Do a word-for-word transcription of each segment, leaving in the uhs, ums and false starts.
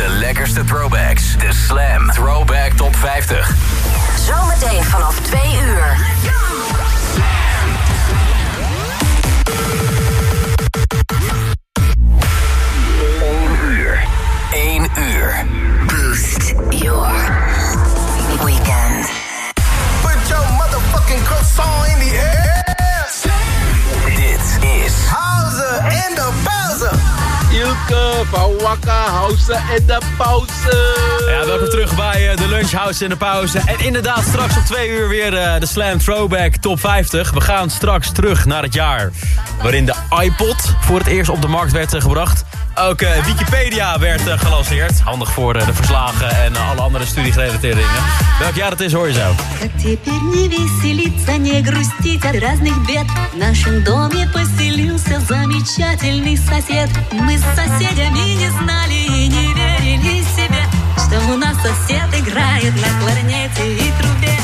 De lekkerste throwbacks. De Slam Throwback Top vijftig. Zometeen vanaf twee uur. Eén uur. Eén uur. Boost your weekend. Put your motherfucking croissant in the air. Dit is Hauze in de pauze. Ilke van Wakka House en de pauze. Ja, welkom terug bij uh, de Lunchhouse in de pauze. En inderdaad, straks om twee uur weer uh, de Slam Throwback Top vijftig. We gaan straks terug naar het jaar waarin de iPod voor het eerst op de markt werd uh, gebracht. Ook uh, Wikipedia werd uh, gelanceerd. Handig voor uh, de verslagen en uh, alle andere studiegerelateerde dingen. Welk jaar het is, hoor je zo. Как теперь не веселиться, не грустить от разных бед. В нашем доме поселился замечательный сосед. Мы с соседями не знали и не верили себе, что у нас сосед играет на кларнете и трубе.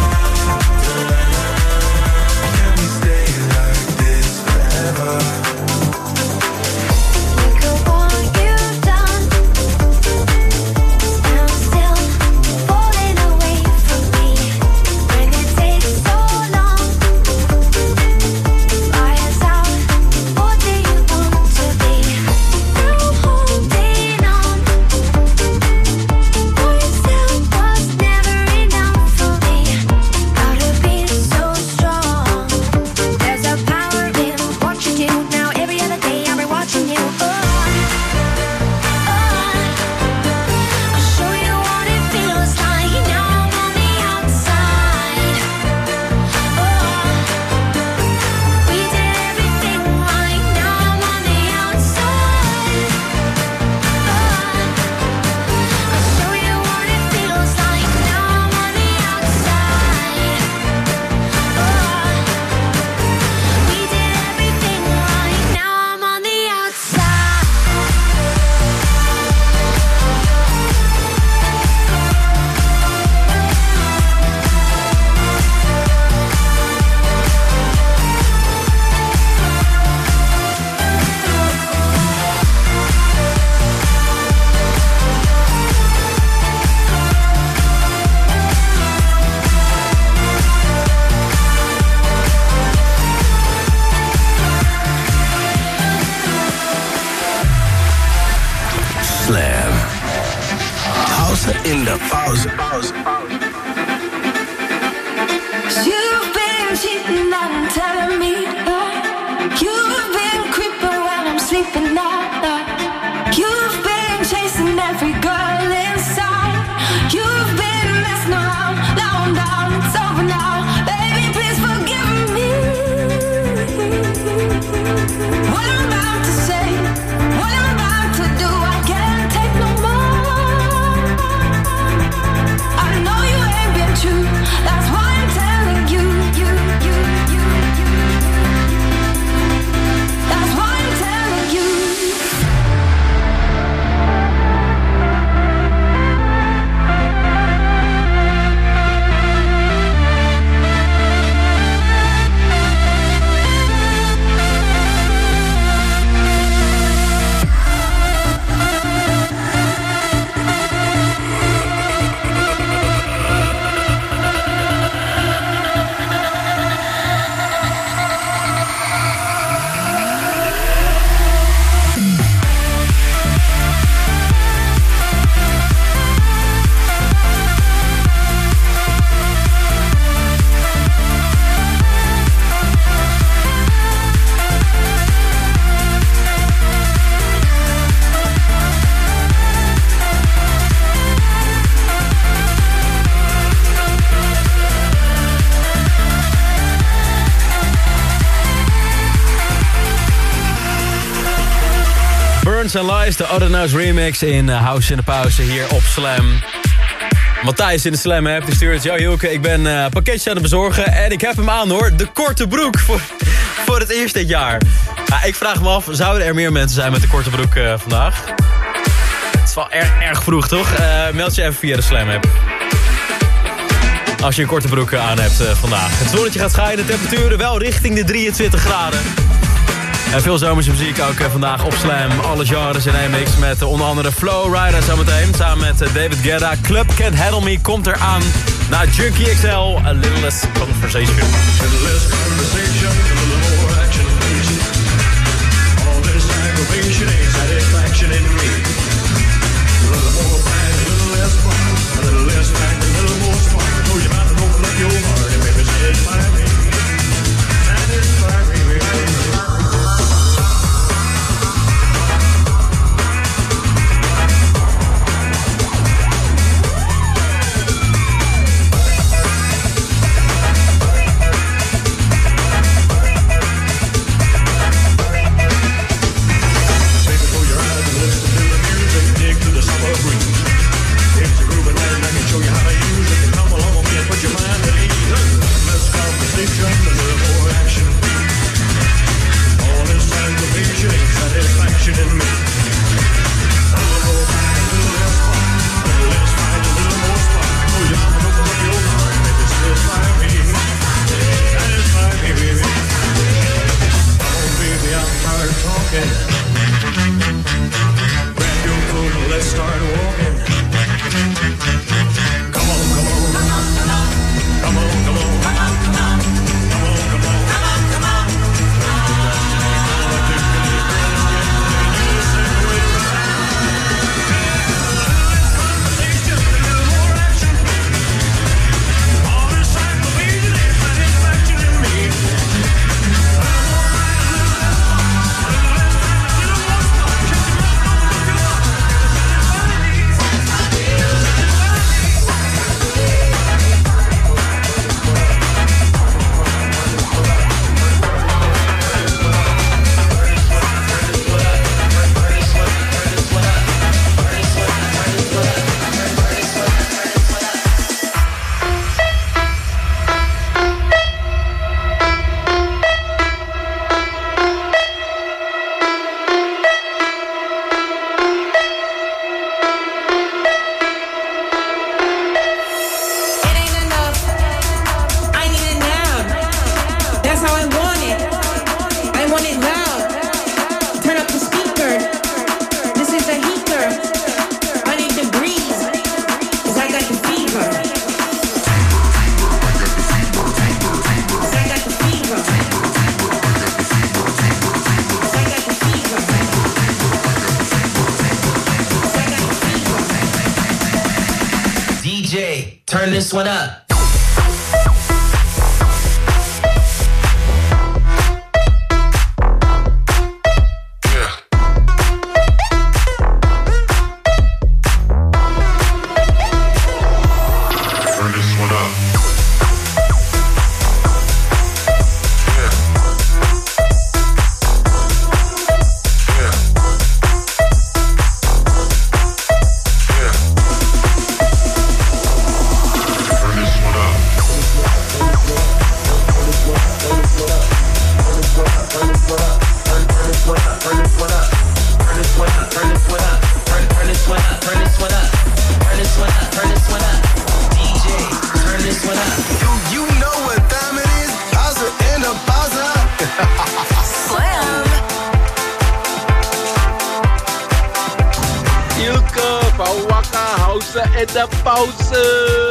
Forever. de pauze, pauze, pauze. You've been cheating and telling me that. You've been creeping when I'm sleeping now. You've been chasing every girl inside. You've been messing around, now I'm down, it's over now. Baby, please forgive me. What I'm about to say, what I'm about to do, I can't take no more. I know you ain't been true, that's why I'm telling you, you, you, you, you. That's why I'm telling you. Burns and Lies, de Other Notes remix in uh, House in de Pauze hier op Slam. Matthijs in de Slam app, die stuurt: yo Hilke, ik ben uh, pakketje aan het bezorgen en ik heb hem aan hoor. De korte broek voor, voor het eerst dit jaar. Ja, ik vraag me af, zouden er meer mensen zijn met de korte broek uh, vandaag? Het is wel erg, erg vroeg toch? Uh, meld je even via de Slam app. Als je een korte broek aan hebt uh, vandaag. Het zonnetje gaat schijnen, de temperaturen wel richting de drieëntwintig graden. En veel zomerse muziek ook uh, vandaag op Slam. Alle genres in één mix met uh, onder andere Flowrider zometeen. Samen met uh, David Guetta. Club Can't Handle Me komt eraan. Na Junkie X L, A Little Less Conversation. A little less conversation, a little more action, please. All this aggravation ain't satisfaction in me. A little more fight, a little less fun. A little less fight, a little more spark. Close your mouth and open up your heart and maybe satisfy me. Satisfy me, baby. Away. turn this one up. En de pauze.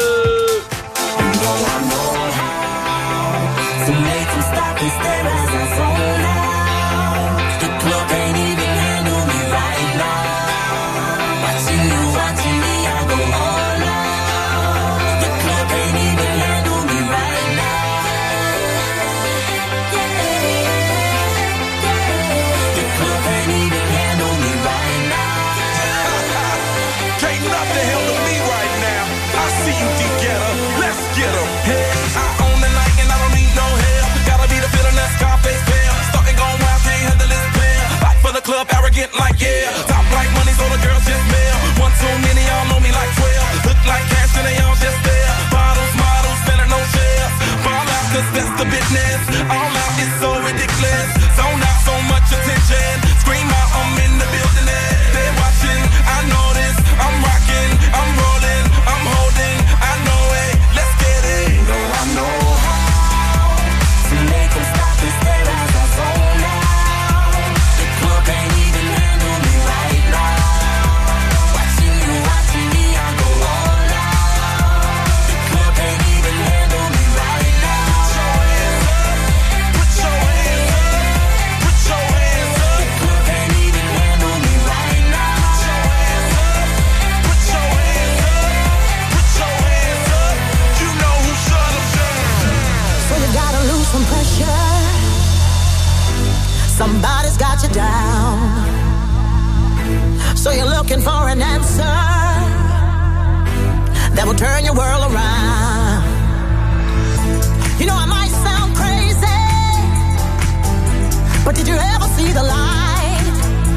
Arrogant like yeah, top like money so the girls just mail. One too many, y'all know me like twelve. Look like cash and they all just there. Bottles, models, better no shares. Fall out cause that's the business. All out is so ridiculous. Zone out so much attention. Scream out, I'm in the building. They're watching, I know this. I'm rocking, I'm rolling, I'm holding. I know it, let's get it. You know I know how to make them stop and stare as I zone out. The club ain't even handle me right now. Watching you, watching me, I go all out. The club ain't even handle me right now. Put your hands up, put your hands up, put your hands up. The club ain't even handle me right now. Put your hands up, put your hands up, put your hands up. You know who shut them down. So you gotta lose some pressure. Somebody's got you down. So you're looking for an answer that will turn your world around. You know I might sound crazy, but did you ever see the light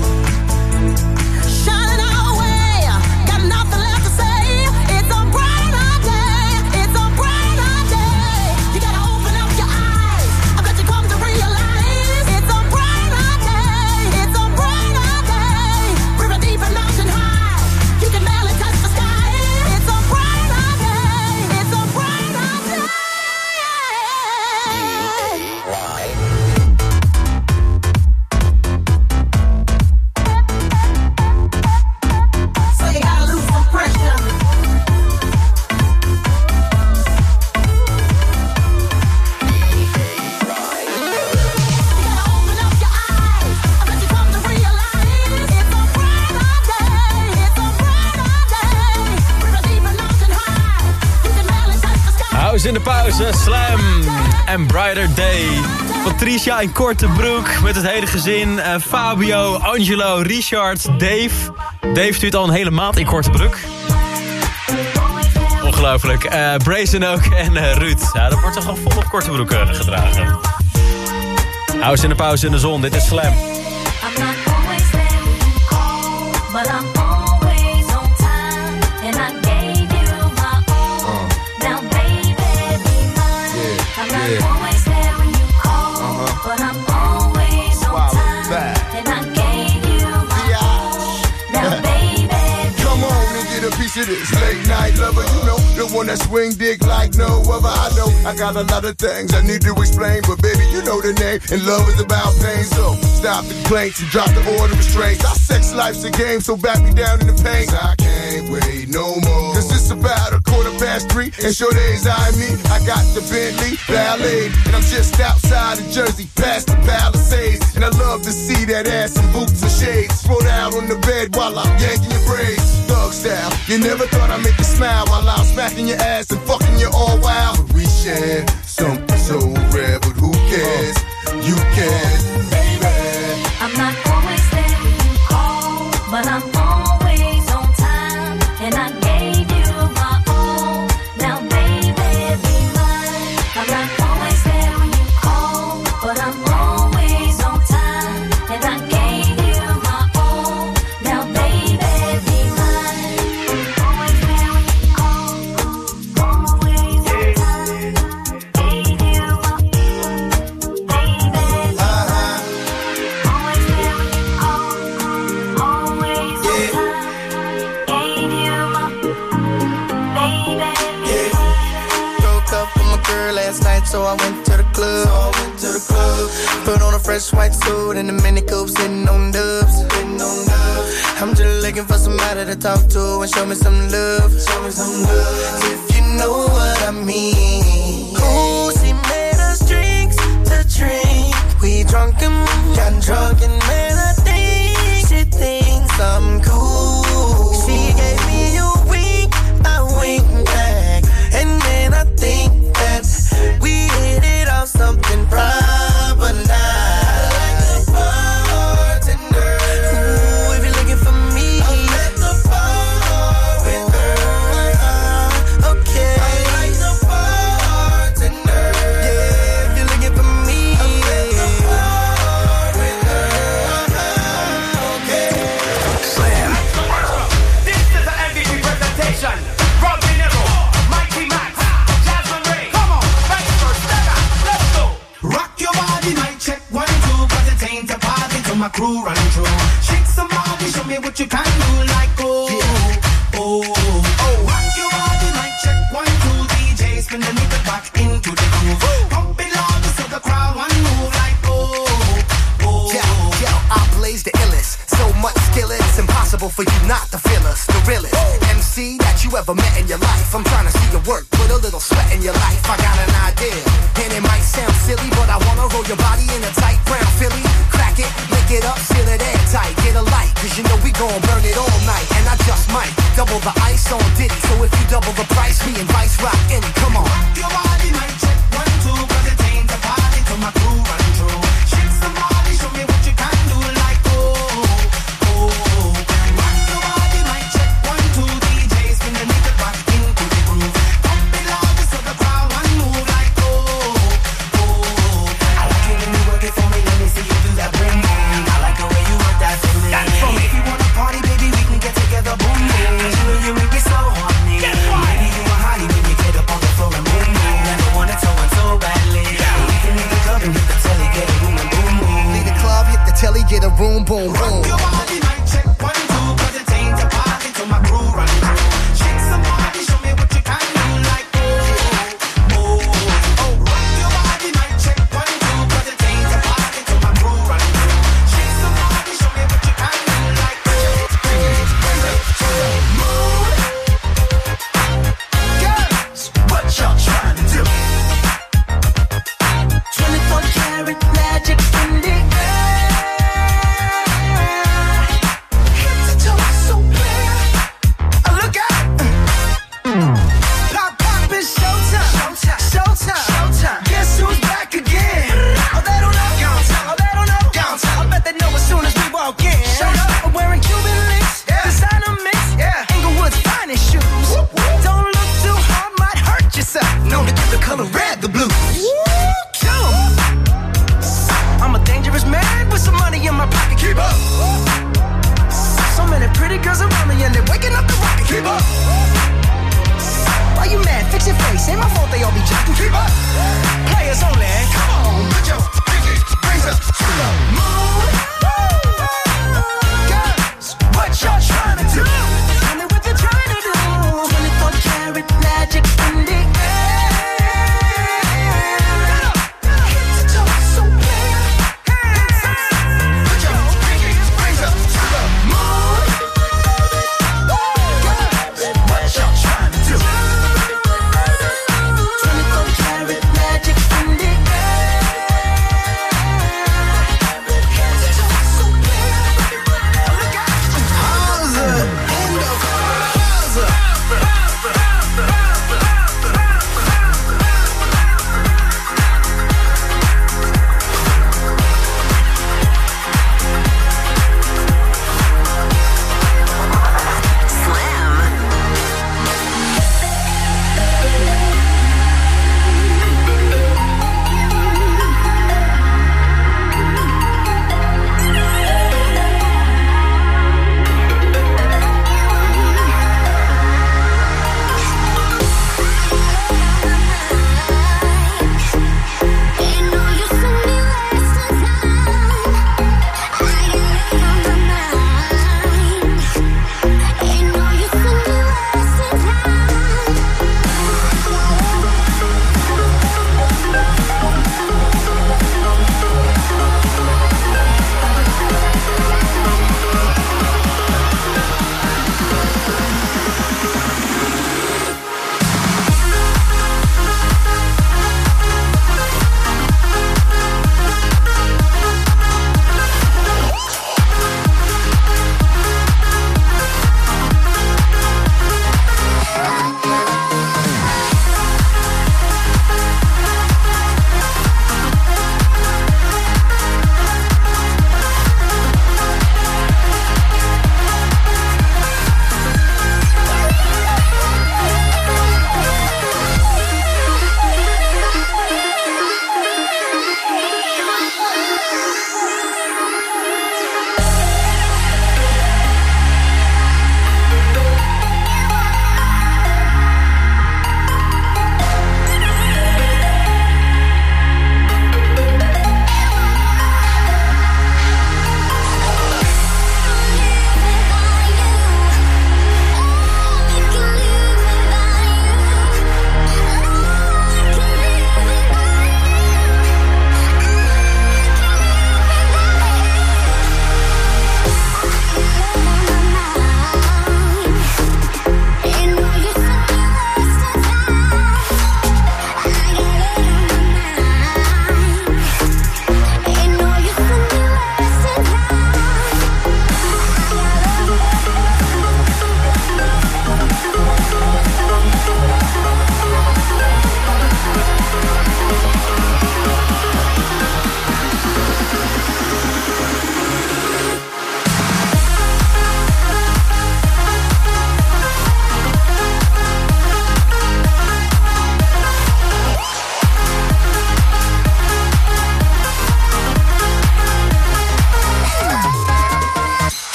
shining our way? Got nothing left to say. It's a brighter day. It's a brighter day. You gotta open up your eyes. I bet you come to realize it's a brighter day. It's a brighter day. River deep and mountain high. You can barely touch the sky. It's a brighter day. It's a brighter day. So you gotta lose some pressure. Open up your eyes. I bet you come to realize it's a brighter day. It's a brighter day. River deep and mountain high. You can barely touch the sky. House in de pauze, Slam en Brighter Day. Patricia in korte broek met het hele gezin. Uh, Fabio, Angelo, Richard, Dave. Dave stuurt al een hele maand in korte broek. Ongelooflijk. Uh, Brazen ook en uh, Ruud. Ja, dat wordt er gewoon vol op korte broeken gedragen. House in de pauze in de zon, dit is Slam. I'm not always there when you call, but I'm always on time. And I gave you my all. Now, baby, be mine. I'm not always there when you call, but I'm always on time. And I gave you my all. Now, baby, be Come on and get a piece of this late night lover. You know, the one that swing dick like no other. I know I got a lot of things I need to explain, but baby, you know the name, and love is about pain. So stop the complaints and drop the order of restraints. Our sex life's a game, so back me down in the pain. I can't wait no more, cause it's about a quarter past three, and sure days I me. I got the Bentley Ballet, and I'm just outside of Jersey, past the Palisades. And I love to see that ass in boots and shades. Throw out on the bed while I'm yanking your braids. Thug thug style. You never thought I'd make you smile while I'm smacking your ass and fucking you all wild. But we share something so rare, but who cares? You cares, baby. I'm not always there when you call, but I'm always on time, and I gave you my all. Now, baby, be mine. I'm not always there when you call, but I'm always on time, and I gave you my all. Now, baby, be mine. Always there when you call, always on time. Gave you my baby. Uh-huh. Always there when you call, always on time. Gave you my baby. Broke up with my girl last night, so I went to the club. So I went to the club. Put on a fresh white suit and a mini coupe, sitting on dubs. Sitting on dubs. I'm just looking for somebody to talk to and show me some love. Show me some love. If you know what I mean. Ooh, she made us drinks to drink. We drunk and got drunk, and man, I think she thinks I'm cool. She gave me a wink, I wink back, and then I think that we hit it off something proper like the bartender. Ooh, if you're looking for me, I'm at the bar with her. Okay, I like the bartender. Yeah, if you're looking for me, I'm at the bar with her. Okay. Slam. This is an M V P presentation. Rob De Niro, Mikey Max, Jasmine Ray. Come on, Baxter, Stella, let's go. Rock your body, mic check one two, cause it ain't a party till my crew run through. Shake some body, show me what you can do, like oh, oh, oh. Rock your body, mic check one two, D J spin the needle back into the groove. Pump it louder so the crowd one move, like oh, oh. Yo, yo, I blaze the illest. So much skill, it's impossible for you not to feel us. The realest M C that you ever met in your life. I'm trying to see your work, put a little sweat in your life. I got an idea, and it might sound silly, but I wanna roll your body in a tight brown Philly. Crack it, lick it up, seal it airtight. Get a light, cause you know we gon' burn it all night. And I just might double the ice on Diddy. So if you double the price, me and Vice rock any. Come on. Rock your body, mic check one two, cause it ain't a party till my crew run through. Shake some body, show me what you can do, like oh, oh. Rock your body, mic check one two, D J spin the needle back into the groove. Pump it louder so the crowd one move, like oh, oh. I like it when you work it for me, let me see you do that boom boom. I like the way you work that for me. That's for me. If you wanna party, baby, we can get together, boom boom. You know you make me so horny. Maybe you a hottie when you get up on the floor and boom boom. Never wanted someone so badly. We can leave the club and hit the telly, get a room and boom boom. Leave the club, hit the telly, get a room, boom, boom. Rock your body, mic check one two, cause it ain't a party till my crew run through. Shake some body, show me what you can do, like oh, oh, oh. Rock your body, mic check one two, cause it ain't a party till my crew run through. Shake some body, show me what you can do, like oh, girls, what y'all trying to do? twenty-four karat magic in the air. Head to toe, so clear. Uh, Look out. Pop, pop, it's showtime. Showtime. Showtime. Showtime. Guess who's back again? Oh, they don't know. Oh, they don't know. I bet they know as soon as we walk in. Showed up. I'm wearing Cuban links. Designer mix. Inglewood's finest shoes. Don't look too hard, might hurt yourself. Known to give the color red the blues. Kill 'em. I'm a dangerous man with some money in my pocket. Keep up. So many pretty girls around me and they're waking up the rocket. Keep up. Why you mad? Fix your face. Ain't my fault they all be jocking. Keep up. Players only. Come on, put your pinky rings up to the moon. Girls, what y'all trying to do? Tell me what you're trying to do. twenty-four karat magic in the air. Head to toe, so clear. Put your pinky rings up to the moon. Girls, what y'all trying to do? twenty-four karat magic in the air.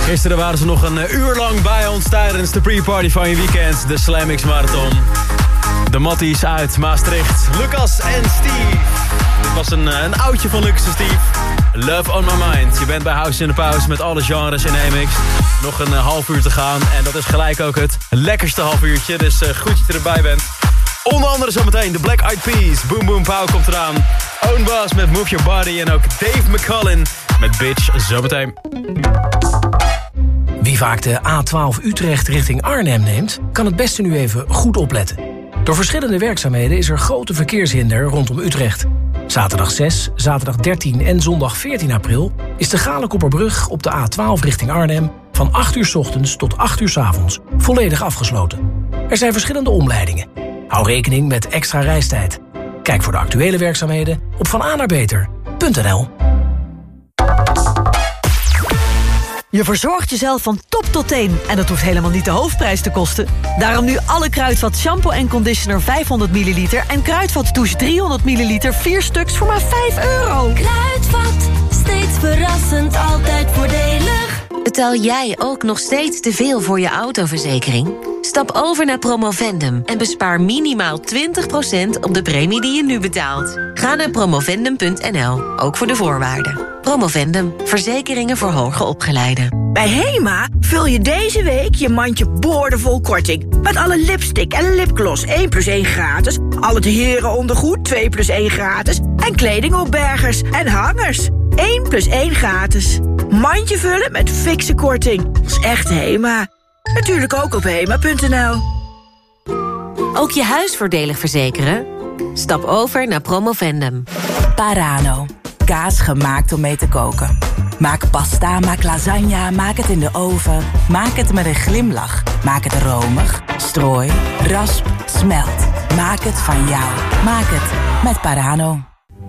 Gisteren waren ze nog een uh, uur lang bij ons tijdens de pre-party van je weekend. De Slam X Marathon. De Matties uit Maastricht. Lucas en Steve. Dit was een, uh, een oudje van Lucas en Steve. Love on my mind. Je bent bij House in de Pauze met alle genres in één mix. Nog een uh, half uur te gaan. En dat is gelijk ook het lekkerste half uurtje. Dus uh, goed dat je erbij bent. Onder andere zometeen de Black Eyed Peas. Boom Boom Pow komt eraan. Own Boss met Move Your Body. En ook Dave McCullin met Bitch zometeen. Wie vaak de A twaalf Utrecht richting Arnhem neemt, kan het beste nu even goed opletten. Door verschillende werkzaamheden is er grote verkeershinder rondom Utrecht. Zaterdag zes, zaterdag dertien en zondag veertien april is de Galenkopperbrug op de A twaalf richting Arnhem van acht uur 's ochtends tot acht uur 's avonds volledig afgesloten. Er zijn verschillende omleidingen. Hou rekening met extra reistijd. Kijk voor de actuele werkzaamheden op vananaarbeter punt n l. Je verzorgt jezelf van top tot teen en dat hoeft helemaal niet de hoofdprijs te kosten. Daarom nu alle Kruidvat shampoo en conditioner vijfhonderd milliliter... en Kruidvat douche driehonderd milliliter, vier stuks voor maar vijf euro. Kruidvat, steeds verrassend, altijd voordelig. Betaal jij ook nog steeds te veel voor je autoverzekering? Stap over naar Promovendum en bespaar minimaal twintig procent op de premie die je nu betaalt. Ga naar promovendum punt n l, ook voor de voorwaarden. Promovendum, verzekeringen voor hoger opgeleiden. Bij Hema vul je deze week je mandje boordevol korting. Met alle lipstick en lipgloss één plus één gratis. Al het herenondergoed twee plus één gratis. En kledingopbergers en hangers één plus één gratis. Mandje vullen met fikse korting. Dat is echt Hema. Natuurlijk ook op hema punt n l. Ook je huis voordelig verzekeren? Stap over naar Promovendum. Parano. Kaas gemaakt om mee te koken. Maak pasta, maak lasagne, maak het in de oven. Maak het met een glimlach. Maak het romig, strooi, rasp, smelt. Maak het van jou. Maak het met Parano.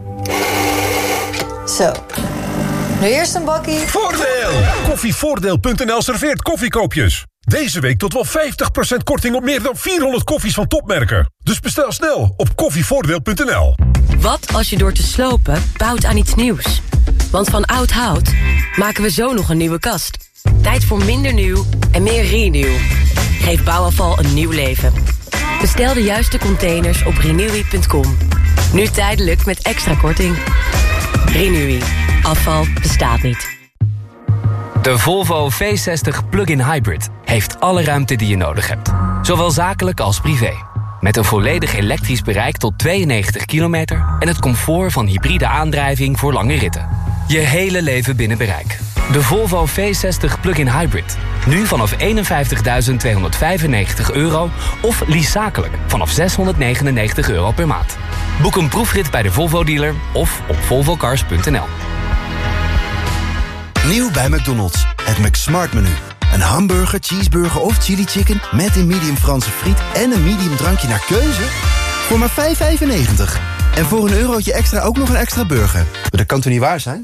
Zo. Nu eerst een bakkie. Voordeel! Koffievoordeel punt n l serveert koffiekoopjes. Deze week tot wel vijftig procent korting op meer dan vierhonderd koffies van topmerken. Dus bestel snel op koffievoordeel punt n l. Wat als je door te slopen bouwt aan iets nieuws? Want van oud hout maken we zo nog een nieuwe kast. Tijd voor minder nieuw en meer renew. Geef bouwafval een nieuw leven. Bestel de juiste containers op renewy punt com. Nu tijdelijk met extra korting. Renewy. Afval bestaat niet. De Volvo V zestig Plug-in Hybrid heeft alle ruimte die je nodig hebt. Zowel zakelijk als privé. Met een volledig elektrisch bereik tot tweeënnegentig kilometer... en het comfort van hybride aandrijving voor lange ritten. Je hele leven binnen bereik. De Volvo V zestig Plug-in Hybrid. Nu vanaf eenenvijftigduizend tweehonderdvijfennegentig euro... of lease zakelijk vanaf zeshonderdnegenennegentig euro per maand. Boek een proefrit bij de Volvo-dealer of op volvo cars punt n l. Nieuw bij McDonald's. Het McSmart menu. Een hamburger, cheeseburger of chili chicken met een medium Franse friet en een medium drankje naar keuze voor maar vijf vijfennegentig. En voor een eurotje extra ook nog een extra burger. Dat kan toch niet waar zijn?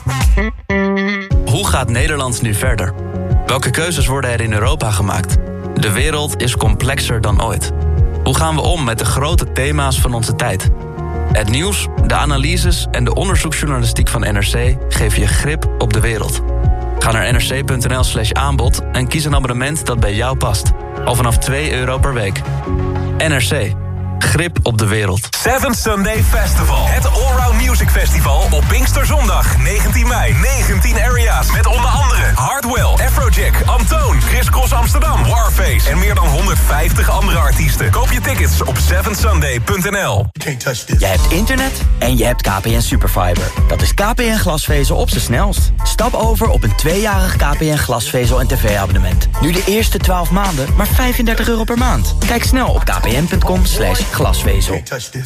Hoe gaat Nederland nu verder? Welke keuzes worden er in Europa gemaakt? De wereld is complexer dan ooit. Hoe gaan we om met de grote thema's van onze tijd? Het nieuws, de analyses en de onderzoeksjournalistiek van N R C geven je grip op de wereld. Ga naar n r c punt n l slash aanbod en kies een abonnement dat bij jou past. Al vanaf twee euro per week. N R C. Grip op de wereld. Seven Sunday Festival. Het Allround Music Festival op Pinksterzondag negentien mei. negentien areas met onder andere Hardwell, Afrojack, Antoon, Chris Cross Amsterdam, Warface en meer dan honderdvijftig andere artiesten. Koop je tickets op seven sunday punt n l. Jij hebt internet en je hebt K P N Superfiber. Dat is K P N glasvezel op z'n snelst. Stap over op een tweejarig K P N glasvezel en tv-abonnement. Nu de eerste twaalf maanden maar vijfendertig euro per maand. Kijk snel op kpn punt com slash glasvezel.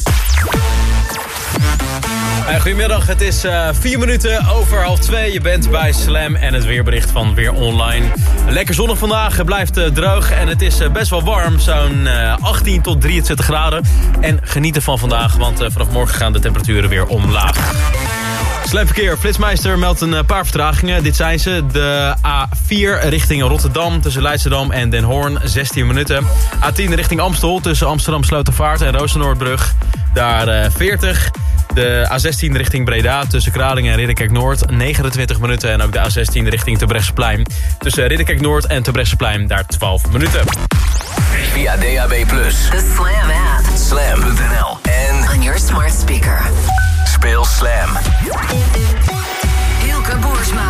Uh, goedemiddag, het is uh, vier minuten over half twee. Je bent bij Slam en het weerbericht van Weer Online. Lekker zonnig vandaag, het blijft uh, droog en het is uh, best wel warm. Zo'n uh, achttien tot drieëntwintig graden. En geniet ervan vandaag, want uh, vanaf morgen gaan de temperaturen weer omlaag. Slamverkeer, Flitsmeister meldt een paar vertragingen. Dit zijn ze. De A vier richting Rotterdam tussen Leidschendam en Den Hoorn, zestien minuten. A tien richting Amstel tussen Amsterdam Slotervaart en Roosenoordbrug. Daar uh, veertig. De A zestien richting Breda tussen Kralingen en Ridderkerk-Noord negenentwintig minuten. En ook de A zestien richting Terbrechtseplein tussen Ridderkerk-Noord en Terbrechtseplein daar twaalf minuten. Via D A B plus, The Slam app. slam punt n l en On your smart speaker. speel Slam. Hilke Boersma.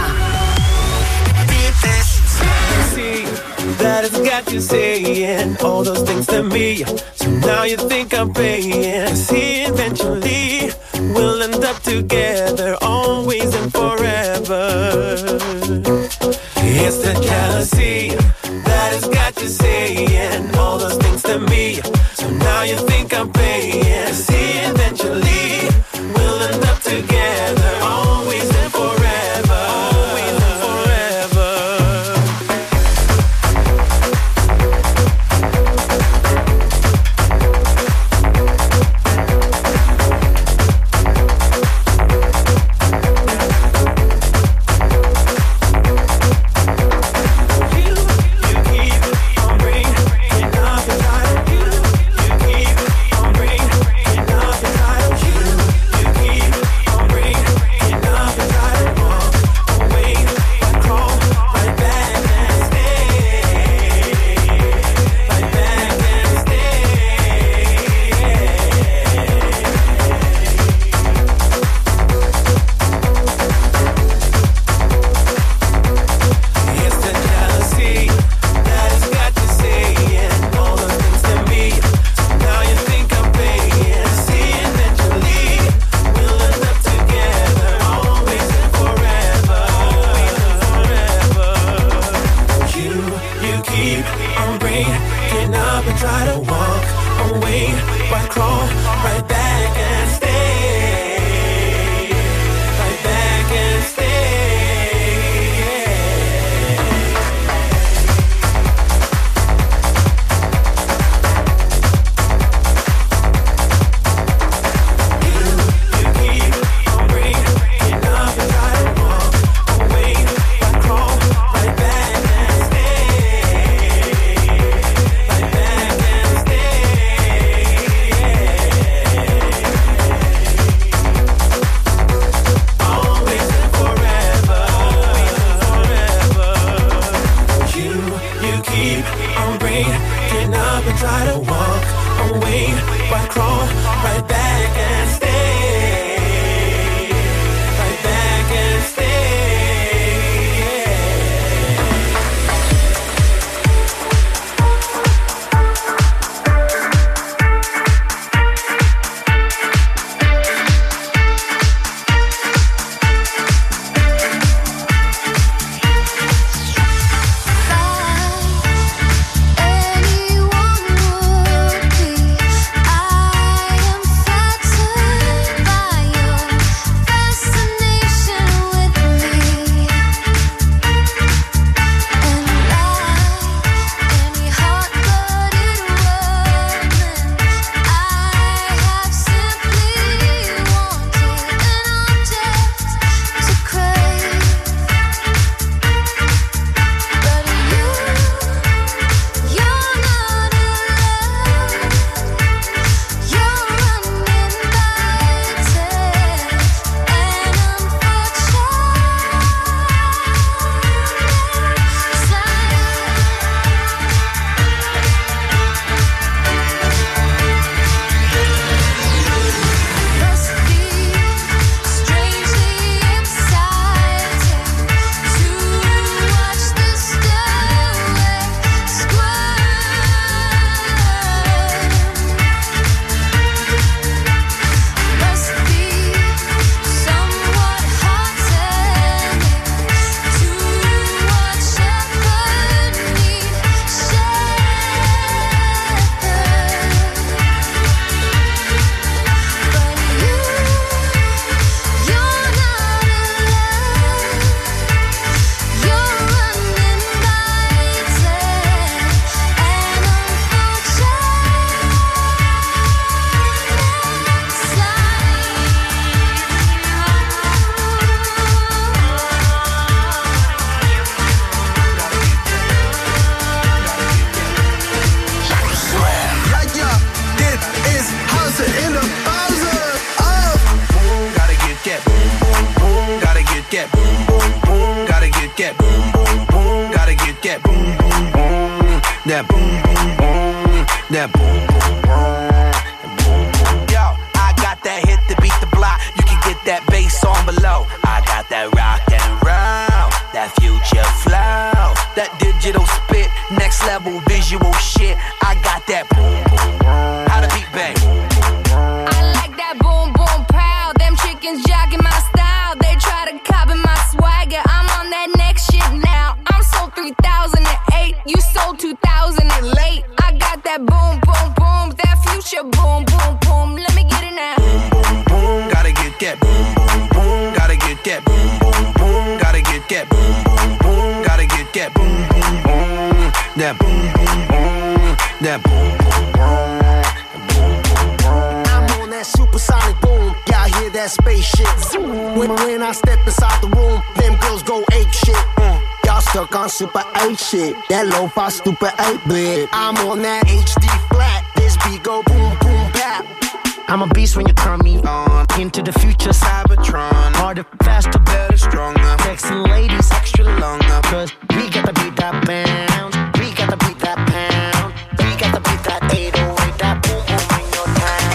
See that it's got you saying all those things to me. So now you think I'm paying. See, eventually we'll end up together, always and forever. It's the jealousy that has got you saying all those things to me. So now you think I'm paying. See, eventually we'll end up together, always and forever. Always and forever. boom, boom. Gotta get that boom, boom, boom. Gotta get that boom, boom, boom. Gotta get that boom, boom, boom. That boom, boom, boom. That boom, boom, boom. Yo, I got that hit to beat the block. You can get that bass on below. I got that rock and roll, that future flow, that digital spit, next level visual shit. I got that boom, boom, boom. How the beat bang? I like that boom, boom, pow. Them chickens jocking my style. They try to copy my swagger. I'm on that next shit now. I'm sold three thousand eight. You sold two thousand late. I got that boom, boom, boom. That future boom, boom, boom. Let me get it now. Boom, boom, boom. Gotta get that boom, boom, boom. Gotta get that boom, boom, boom. Gotta get that boom, boom, boom. Gotta get that boom, boom, boom. That boom, boom, boom. That boom, boom, boom. I'm on that supersonic boom. Y'all hear that spaceship? When, when I step inside the room, them girls go ape shit. Mm. Y'all stuck on super eight shit. That lo-fi stupid eight bit. I'm on that H D flat. This beat go boom, boom, bap. I'm a beast when you turn me on. Into the future, Cybertron. Harder, faster, better, stronger. Sexy ladies, extra longer. Cause we got to beat that bounce. We got to beat that pound. We got to beat that eight oh eight. That boom, boom in your town.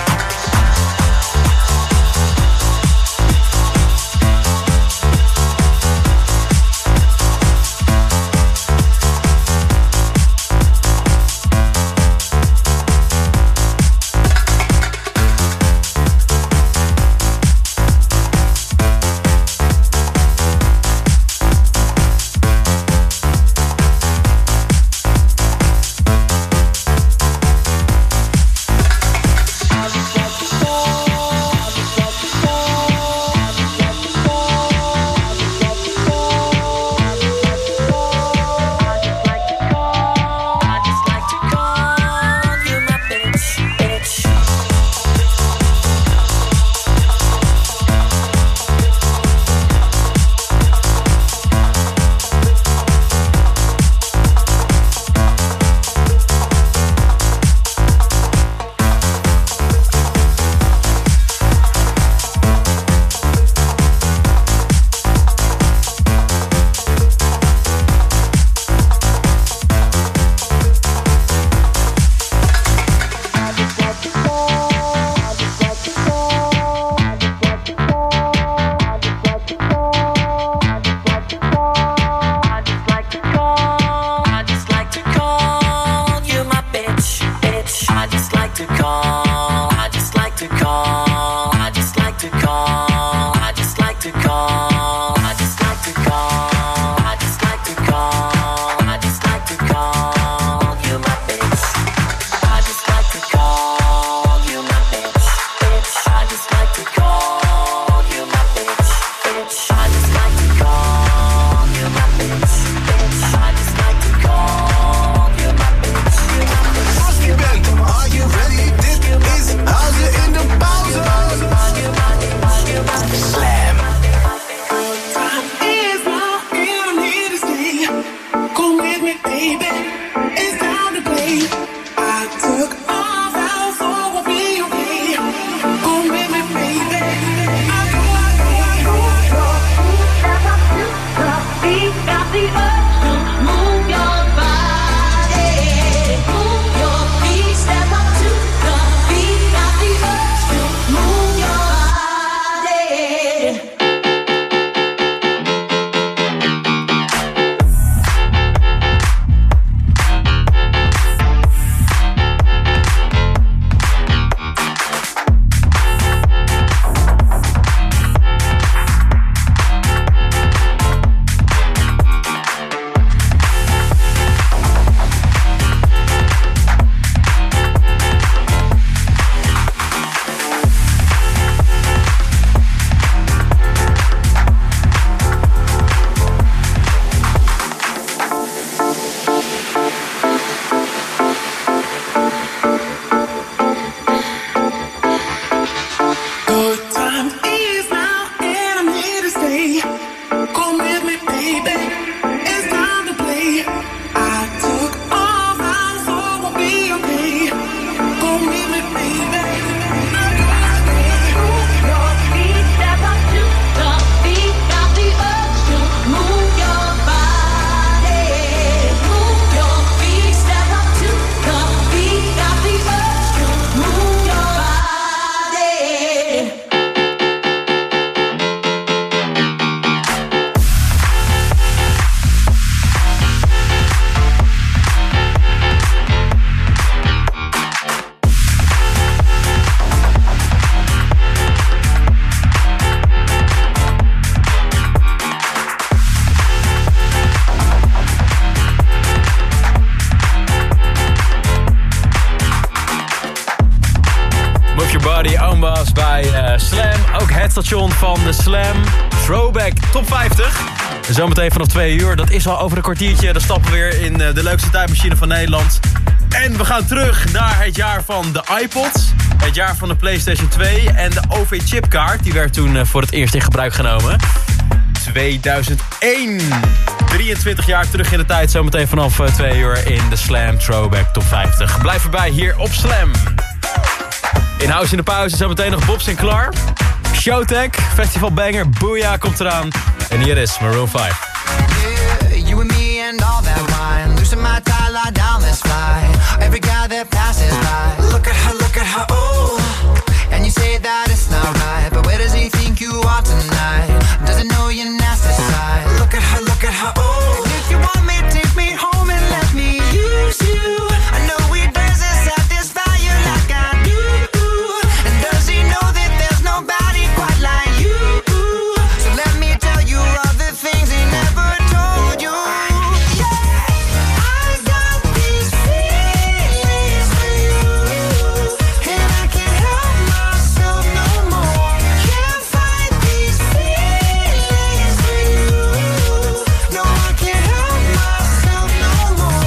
station van de Slam Throwback Top vijftig. En zometeen vanaf twee uur, dat is al over een kwartiertje. Dan stappen we weer in de leukste tijdmachine van Nederland. En we gaan terug naar het jaar van de iPod. Het jaar van de PlayStation twee en de O V-chipkaart. Die werd toen voor het eerst in gebruik genomen. tweeduizend één. drieëntwintig jaar terug in de tijd. Zometeen vanaf twee uur in de Slam Throwback Top vijftig. Blijf erbij hier op Slam. In House in de Pauze zometeen nog Bob Sinclair. Showtech, Festival Banger, Booyah komt eraan. En hier is Maroon vijf. Yeah, you and me and all that wine. Losing my tie, lie down, let's fly. Every guy that passes by. Look at her, look at her, oh. And you say that it's not right. But where does he think you are tonight? Doesn't know your nasty side. Look at her, look at her, oh. And if you want me, take me home and let me use you. I know we doesn't satisfy you like I do. And does he know that there's nobody quite like you? So let me tell you all the things he never told you. Yeah, I got these feelings for you, and I can't help myself no more. Can't fight these feelings for you. No, I can't help myself no more.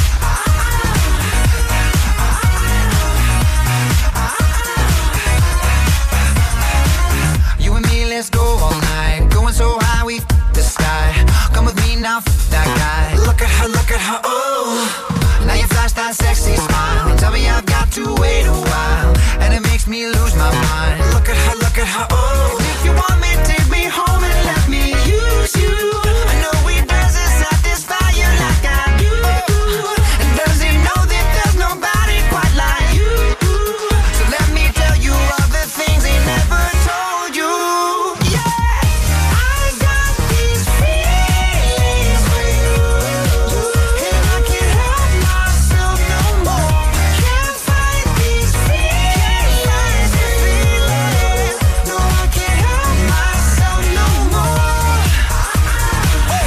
You and me, let's go all night. Going so high, we f the sky. Come with me now, f that guy. Look at her, look at her, oh. Now you flash that sexy smile. Tell me I've got to wait a while, and it makes me lose my mind. Look at her, look at her, oh. And if you want me, take me home and let me use you. I know he doesn't satisfy you like I do. And does he know that there's nobody quite like you? So let me tell you all the things he never told you. Yeah, I got these feelings for you, and I can't help myself no more. Can't fight these feelings, feelings. No, I can't help myself no more. Yeah,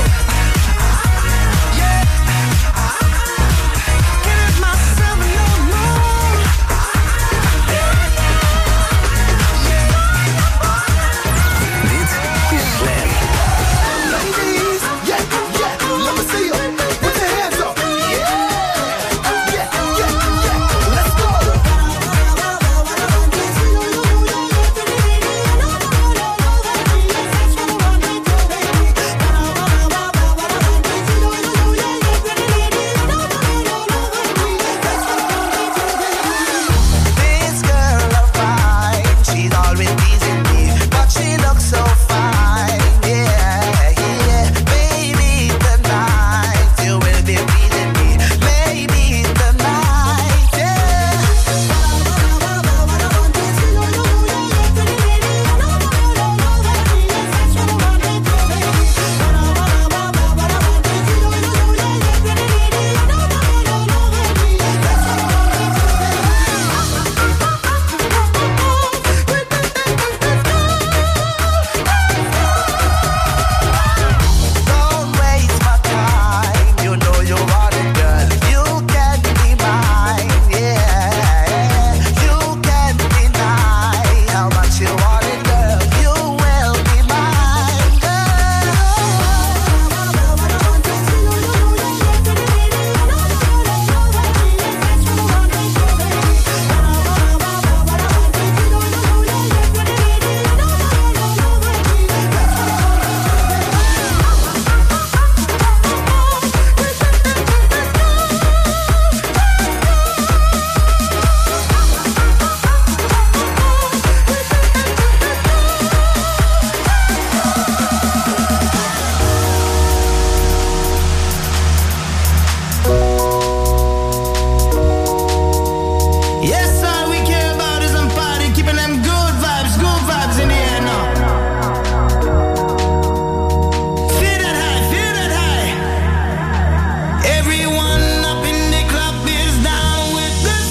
can't help myself no more. Dit is Slam. Ladies, yeah, yeah, let me see you. Put your hands up. Yeah, yeah, yeah, yeah. Let's go. This girl of mine, she's always teasing me, but she looks so fine. Yeah, yeah. Baby, tonight you will be feeling me. Maybe tonight, yeah. Don't waste my time. You know you want it, girl. You can be mine, yeah. You can't deny how much you want it, girl. You will be mine, Yes, all we care about is them party, keeping them good vibes, good vibes in the air now. Feel that high, feel that high. Everyone up in the club is down with this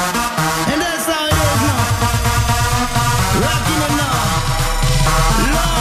And that's how it is now. Rocking it now. Lord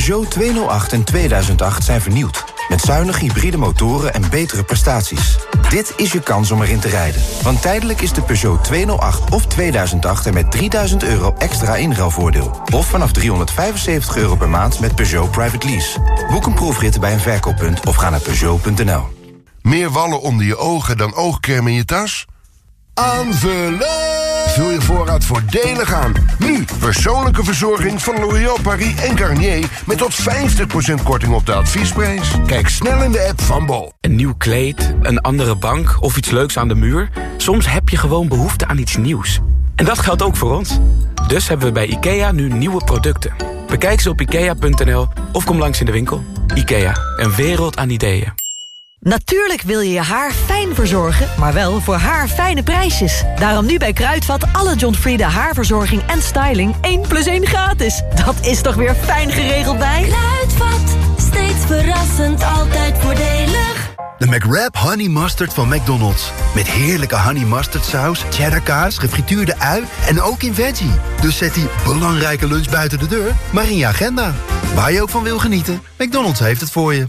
Peugeot tweehonderdacht en tweeduizend acht zijn vernieuwd. Met zuinige hybride motoren en betere prestaties. Dit is je kans om erin te rijden. Want tijdelijk is de Peugeot tweehonderdacht of tweeduizend acht er met drieduizend euro extra inruilvoordeel. Of vanaf driehonderdvijfenzeventig euro per maand met Peugeot Private Lease. Boek een proefrit bij een verkooppunt of ga naar Peugeot punt n l. Meer wallen onder je ogen dan oogcrème in je tas? Aanvullen! Vul je voorraad voordelig aan. Nu persoonlijke verzorging van L'Oréal Paris en Garnier... met tot vijftig procent korting op de adviesprijs. Kijk snel in de app van Bol. Een nieuw kleed, een andere bank of iets leuks aan de muur. Soms heb je gewoon behoefte aan iets nieuws. En dat geldt ook voor ons. Dus hebben we bij IKEA nu nieuwe producten. Bekijk ze op ikea punt n l of kom langs in de winkel. IKEA, een wereld aan ideeën. Natuurlijk wil je je haar fijn verzorgen, maar wel voor haar fijne prijsjes. Daarom nu bij Kruidvat alle John Frieda haarverzorging en styling één plus één gratis. Dat is toch weer fijn geregeld bij? Kruidvat, steeds verrassend, altijd voordelig. De McWrap Honey Mustard van McDonald's. Met heerlijke honey mustard saus, cheddar kaas, gefrituurde ui en ook in veggie. Dus zet die belangrijke lunch buiten de deur, maar in je agenda. Waar je ook van wil genieten, McDonald's heeft het voor je.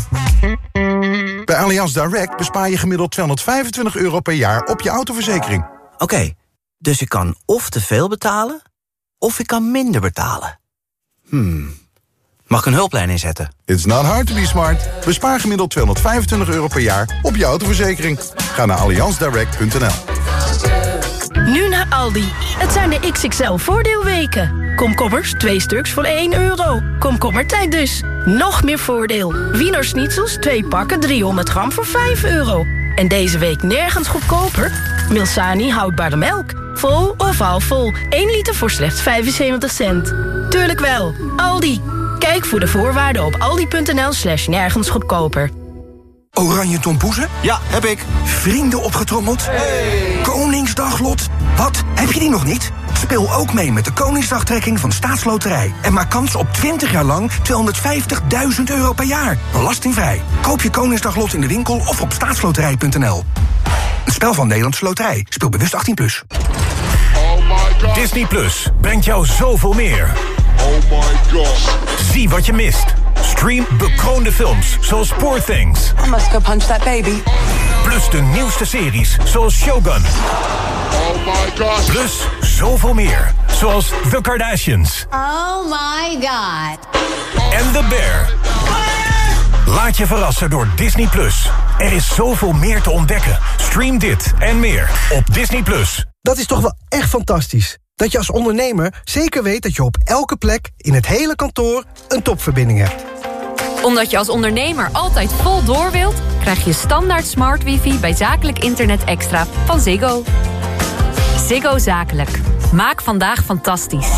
Bij Allianz Direct bespaar je gemiddeld tweehonderdvijfentwintig euro per jaar op je autoverzekering. Oké, okay, dus ik kan of te veel betalen, of ik kan minder betalen. Hmm, mag ik een hulplijn inzetten? It's not hard to be smart. Bespaar gemiddeld tweehonderdvijfentwintig euro per jaar op je autoverzekering. Ga naar allianz direct punt n l. Nu naar Aldi. Het zijn de X X L voordeelweken. Komkommers, twee stuks voor één euro. Komkommertijd dus. Nog meer voordeel. Wiener Schnitzels, twee pakken, driehonderd gram voor vijf euro. En deze week nergens goedkoper. Milsani houdbare melk. Vol of halfvol. één liter voor slechts vijfenzeventig cent. Tuurlijk wel. Aldi. Kijk voor de voorwaarden op aldi punt n l slash nergens goedkoper. Oranje tompoezen? Ja, heb ik. Vrienden opgetrommeld? Hey. Koningsdaglot? Wat? Heb je die nog niet? Speel ook mee met de Koningsdagtrekking van Staatsloterij. En maak kans op twintig jaar lang tweehonderdvijftigduizend euro per jaar. Belastingvrij. Koop je Koningsdaglot in de winkel of op staatsloterij punt n l. Een spel van Nederlandse Loterij. Speel bewust achttien plus. Oh Disney Plus brengt jou zoveel meer. Oh my god. Zie wat je mist. Stream bekroonde films zoals Poor Things. I must go punch that baby. Plus de nieuwste series zoals Shogun. Oh my god. Plus zoveel meer zoals The Kardashians. Oh my god. En The Bear. Laat je verrassen door Disney Plus. Er is zoveel meer te ontdekken. Stream dit en meer op Disney Plus. Dat is toch wel echt fantastisch. Dat je als ondernemer zeker weet dat je op elke plek in het hele kantoor een topverbinding hebt. Omdat je als ondernemer altijd vol door wilt, krijg je standaard smart wifi bij Zakelijk Internet Extra van Ziggo. Ziggo Zakelijk. Maak vandaag fantastisch.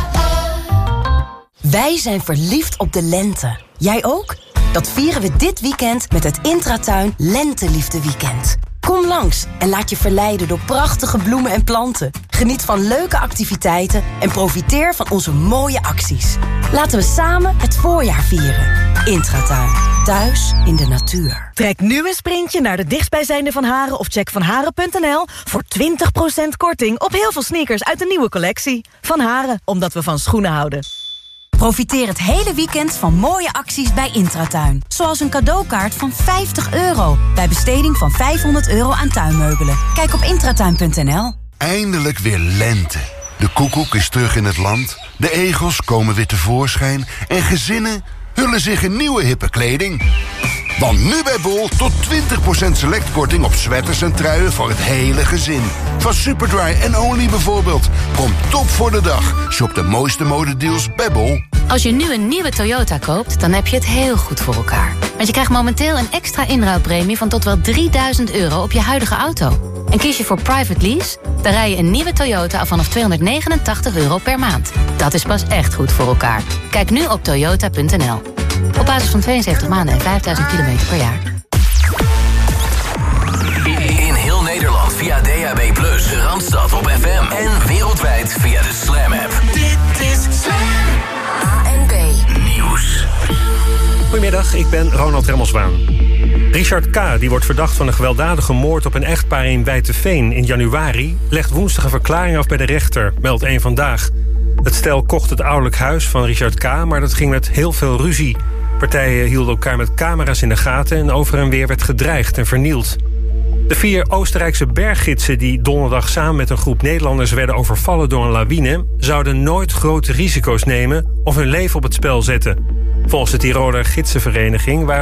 Wij zijn verliefd op de lente. Jij ook? Dat vieren we dit weekend met het Intratuin Lenteliefde Weekend. Kom langs en laat je verleiden door prachtige bloemen en planten. Geniet van leuke activiteiten en profiteer van onze mooie acties. Laten we samen het voorjaar vieren. Intratuin. Thuis in de natuur. Trek nu een sprintje naar de dichtstbijzijnde Van Haren of check vanharen punt n l voor twintig procent korting op heel veel sneakers uit de nieuwe collectie. Van Haren, omdat we van schoenen houden. Profiteer het hele weekend van mooie acties bij Intratuin. Zoals een cadeaukaart van vijftig euro. Bij besteding van vijfhonderd euro aan tuinmeubelen. Kijk op intratuin punt n l. Eindelijk weer lente. De koekoek is terug in het land. De egels komen weer tevoorschijn. En gezinnen hullen zich in nieuwe hippe kleding. Want nu bij Bol tot twintig procent selectkorting op sweaters en truien voor het hele gezin. Van Superdry en Only bijvoorbeeld. Kom top voor de dag. Shop de mooiste modedeals bij Bol. Als je nu een nieuwe Toyota koopt, dan heb je het heel goed voor elkaar. Want je krijgt momenteel een extra inruilpremie van tot wel drieduizend euro op je huidige auto. En kies je voor private lease, dan rij je een nieuwe Toyota al vanaf tweehonderdnegenentachtig euro per maand. Dat is pas echt goed voor elkaar. Kijk nu op toyota punt n l. Op basis van tweeënzeventig maanden en vijfduizend kilometer per jaar. In heel Nederland via D A B plus, de Randstad op F M en wereldwijd via de Slam app. Dit is Slam. A N B Nieuws. Goedemiddag, ik ben Ronald Remmelswaan. Richard K., die wordt verdacht van een gewelddadige moord op een echtpaar in Wijteveen in januari, legt woensdag een verklaring af bij de rechter, meldt één Vandaag. Het stel kocht het ouderlijk huis van Richard K., maar dat ging met heel veel ruzie. Partijen hielden elkaar met camera's in de gaten en over en weer werd gedreigd en vernield. De vier Oostenrijkse berggidsen die donderdag samen met een groep Nederlanders werden overvallen door een lawine, zouden nooit grote risico's nemen of hun leven op het spel zetten. Volgens de Tiroler Gidsenvereniging waren